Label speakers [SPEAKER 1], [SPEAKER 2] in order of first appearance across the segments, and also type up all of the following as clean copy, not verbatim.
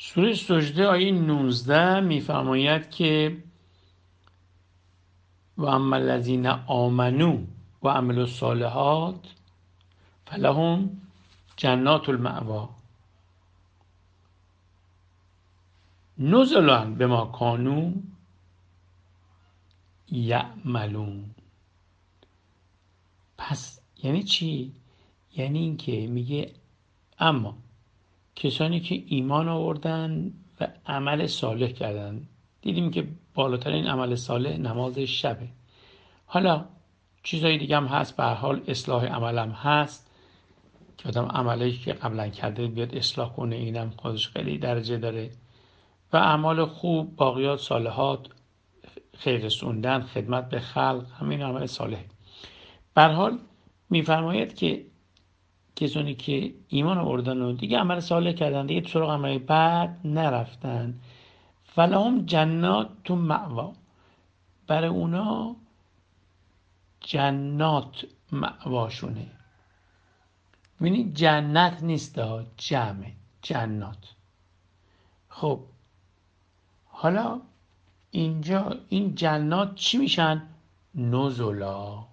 [SPEAKER 1] سوره سجده آیه 19 میفرماید که و اما الذین آمنوا و عملوا الصالحات فلهم جنات المأوا نزلا بما کانوا یعملون. پس یعنی چی؟ یعنی اینکه میگه اما کسانی که ایمان آوردن و عمل صالح کردن، دیدیم که بالاترین عمل صالح نماز شبه. حالا چیزای دیگه هم هست، به هر حال اصلاح عمل هم هست که آدم عملی که قبلا کرده بیاد اصلاح کنه، اینم خودش خیلی درجه داره. و اعمال خوب، باقیات صالحات، خیر رسوندن، خدمت به خلق، همین عمل صالح. به هر حال میفرماید که کسانی که ایمان آوردن و دیگه عمل صالح کردن، دیگه سراغ عمل بد نرفتن، فلهم جنات مأوا، برای اونا جنات مأواشونه. ببینید جنت نیست ها، جمع جنات. خب حالا اینجا این جنات چی میشن؟ نزلا.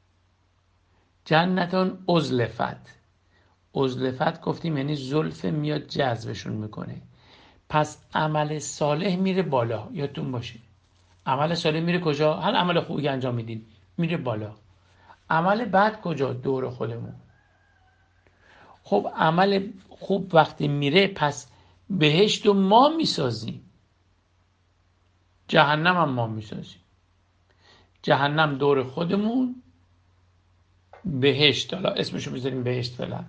[SPEAKER 1] جنتان ازلفت. ازلفت گفتیم یعنی زلف میاد جذبشون میکنه. پس عمل صالح میره بالا، یادتون باشه عمل صالح میره کجا؟ هر عمل خوبی انجام میدین میره بالا. عمل بد کجا؟ دور خودمون. خب عمل خوب وقتی میره پس بهشت رو ما میسازیم، جهنم هم ما میسازیم. جهنم دور خودمون، بهشت حالا اسمشو بذاریم بهشت فعلا،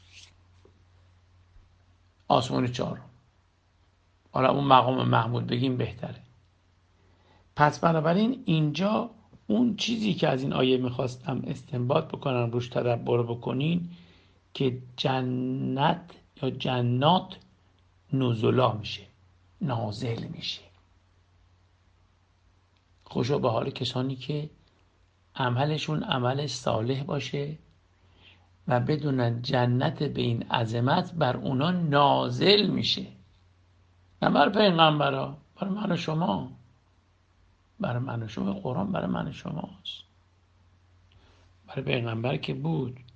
[SPEAKER 1] آسمان چهارم، حالا اون مقام محمود بگیم بهتره. پس بنابراین اینجا اون چیزی که از این آیه میخواستم استنباط بکنم، روش تدبر بکنین، که جنت یا جنات نزلا میشه، نازل میشه. خوشا به حال کسانی که عملشون عمل صالح باشه و بدونن جنت به این عظمت بر اونا نازل میشه، نه بر پیغمبرا، برای من و شما، برای من و شما. قرآن برای من و شماست. برای پیغمبر که بود